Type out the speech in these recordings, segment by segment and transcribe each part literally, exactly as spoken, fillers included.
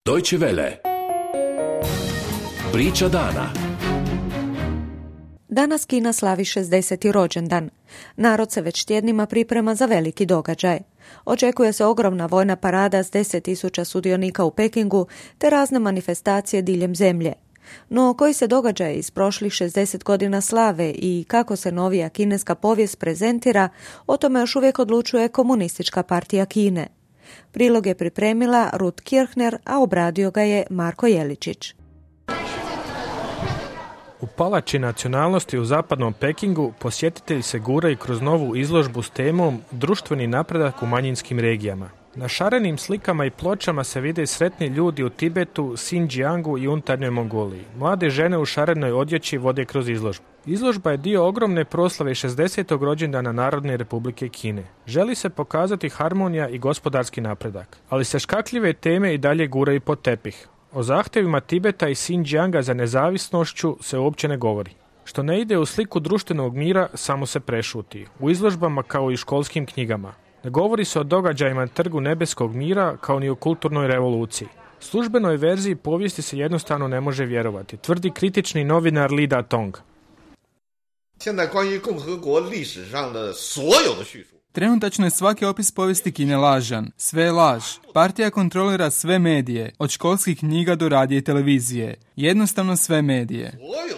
Deutsche Welle. Priča dana. Danas Kina slavi šezdeseti rođendan. Narod se već tjednima priprema za veliki događaj. Očekuje se ogromna vojna parada s deset tisuća sudionika u Pekingu te razne manifestacije diljem zemlje. No koji se događaj iz prošlih šezdeset godina slave i kako se novija kineska povijest prezentira, o tome još uvijek odlučuje Komunistička partija Kine. Prilog je pripremila Ruth Kirchner, a obradio ga je Marko Jeličić. U Palači nacionalnosti u zapadnom Pekingu posjetitelji se guraju kroz novu izložbu s temom društveni napredak u manjinskim regijama. Na šarenim slikama i pločama se vide sretni ljudi u Tibetu, Xinjiangu i unutarnjoj Mongoliji. Mlade žene u šarenoj odjeći vode kroz izložbu. Izložba je dio ogromne proslave šezdesetog rođendana Narodne Republike Kine. Želi se pokazati harmonija i gospodarski napredak, ali se škakljive teme i dalje guraju pod tepih. O zahtjevima Tibeta i Xinjianga za nezavisnošću se uopće ne govori. Što ne ide u sliku društvenog mira, samo se prešuti. U izložbama kao i školskim knjigama. Ne govori se o događajima na Trgu nebeskog mira kao ni o kulturnoj revoluciji. Službenoj verziji povijesti se jednostavno ne može vjerovati, tvrdi kritični novinar Li Datong. Trenutačno je svaki opis povijesti Kine lažan. Sve je laž. Partija kontrolira sve medije, od školskih knjiga do radija i televizije. Jednostavno sve medije.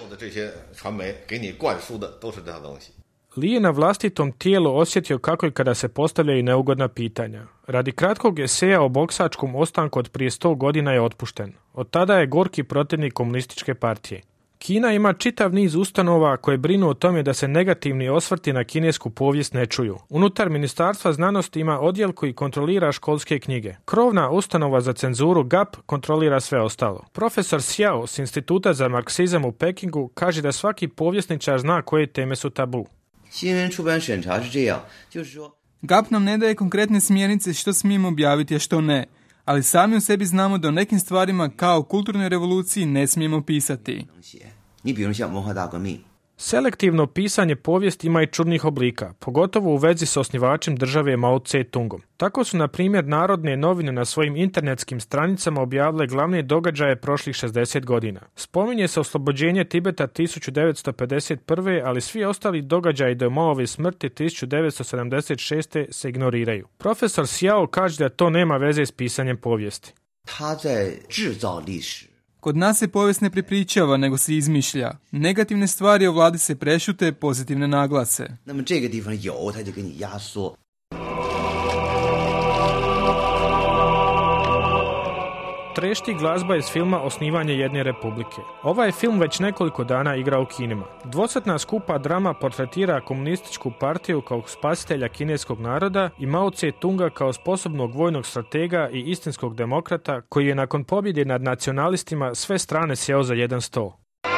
Li je na vlastitom tijelu osjetio kako je kada se postavljaju neugodna pitanja. Radi kratkog eseja o boksačkom ostanku od prije sto godina je otpušten. Od tada je gorki protivnik Komunističke partije. Kina ima čitav niz ustanova koje brinu o tome da se negativni osvrti na kinesku povijest ne čuju. Unutar Ministarstva znanosti ima odjel koji kontrolira školske knjige. Krovna ustanova za cenzuru G A P kontrolira sve ostalo. Profesor Xiao s Instituta za marksizam u Pekingu kaže da svaki povjesničar zna koje teme su tabu. G A P nam ne daje konkretne smjernice što smijemo objaviti, a što ne, ali sami u sebi znamo da o nekim stvarima kao u kulturnoj revoluciji ne smijemo pisati. Selektivno pisanje povijesti ima i čudnih oblika, pogotovo u vezi s osnivačem države Mao Tse-tungom. Tako su, na primjer, Narodne novine na svojim internetskim stranicama objavile glavne događaje prošlih šezdeset godina. Spominje se oslobođenje Tibeta tisuću devetsto pedeset prve, ali svi ostali događaji do Maove smrti tisuću devetsto sedamdeset šeste se ignoriraju. Profesor Xiao kaže da to nema veze s pisanjem povijesti. Kod nas se povijest ne prepričava, nego se izmišlja. Negativne stvari o vladi se prešute, pozitivne naglase. Trešti glazba iz filma Osnivanje jedne republike. Ovaj film već nekoliko dana igra u kinima. Dvosatna skupa drama portretira Komunističku partiju kao spasitelja kineskog naroda i Mao Tse-tunga kao sposobnog vojnog stratega i istinskog demokrata koji je nakon pobjede nad nacionalistima sve strane sjeo za jedan sto.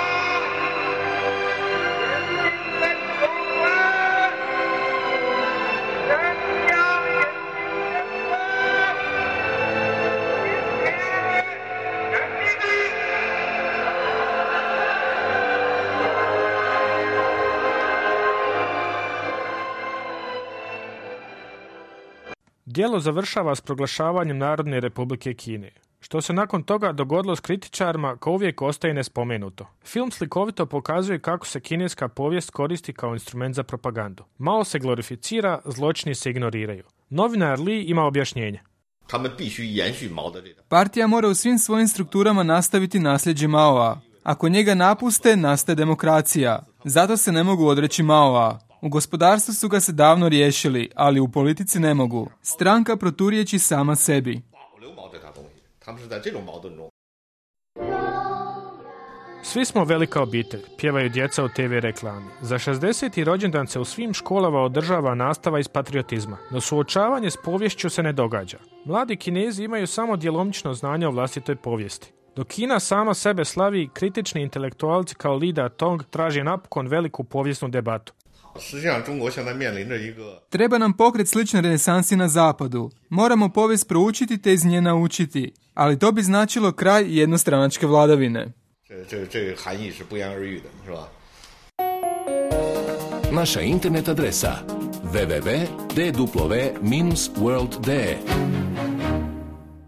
Djelo završava s proglašavanjem Narodne Republike Kine. Što se nakon toga dogodilo s kritičarima, kao uvijek ostaje nespomenuto. Film slikovito pokazuje kako se kineska povijest koristi kao instrument za propagandu. Mao se glorificira, zločini se ignoriraju. Novinar Li ima objašnjenje. Partija mora u svim svojim strukturama nastaviti nasljeđe Maoa. Ako njega napuste, nastaje demokracija. Zato se ne mogu odreći Maoa. U gospodarstvu su ga se davno riješili, ali u politici ne mogu. Stranka proturječi sama sebi. Svi smo velika obitelj, pjevaju djeca u te ve reklami. Za šezdeseti rođendan se u svim školama održava nastava iz patriotizma, no suočavanje s poviješću se ne događa. Mladi Kinezi imaju samo djelomično znanje o vlastitoj povijesti. Dok Kina sama sebe slavi, kritični intelektualci kao Li Datong traže napokon veliku povijesnu debatu. Treba nam pokret slične renesansi na zapadu. Moramo povijest proučiti te iz nje naučiti. Ali to bi značilo kraj jednostranačke vladavine. Naša internet adresa w w w tačka d w dash world dash